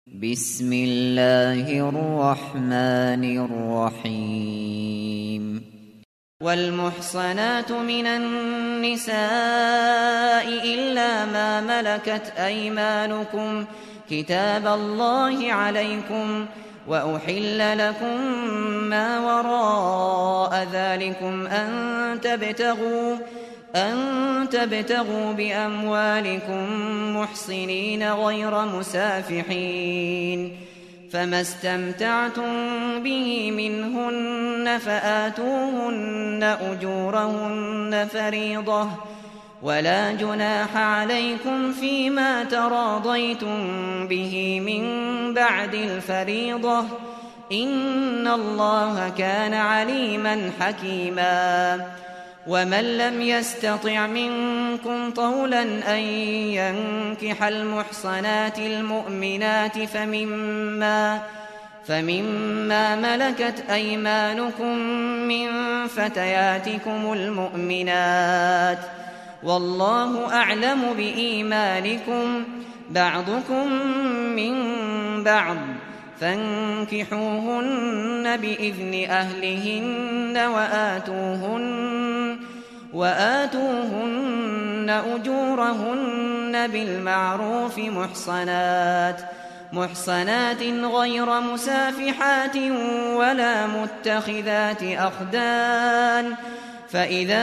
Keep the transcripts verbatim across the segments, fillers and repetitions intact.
بسم الله الرحمن الرحيم والمحصنات من النساء إلا ما ملكت أيمانكم كتاب الله عليكم وأحل لكم ما وراء ذلكم أن تبتغوا أن تبتغوا بأموالكم محصنين غير مسافحين فما استمتعتم به منهن فآتوهن أجورهن فريضة ولا جناح عليكم فيما تراضيتم به من بعد الفريضة إن الله كان عليما حكيما ومن لم يستطع منكم طولا أن ينكح المحصنات المؤمنات فمما, فمما ملكت أيمانكم من فتياتكم المؤمنات والله أعلم بإيمانكم بعضكم من بعض فانكحوهن بإذن أهلهن وآتوهن وآتوهن أجورهن بالمعروف محصنات محصنات غير مسافحات ولا متخذات أخدان فإذا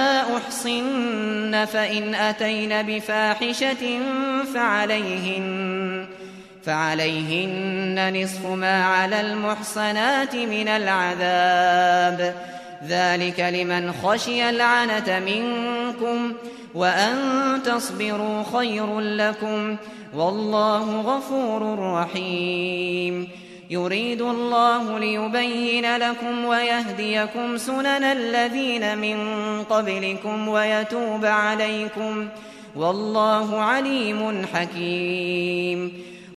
أحصن فإن أتين بفاحشة فعليهن فعليهن نصف ما على المحصنات من العذاب ذلك لمن خشي العنة منكم وأن تصبروا خير لكم والله غفور رحيم يريد الله ليبين لكم ويهديكم سنن الذين من قبلكم ويتوب عليكم والله عليم حكيم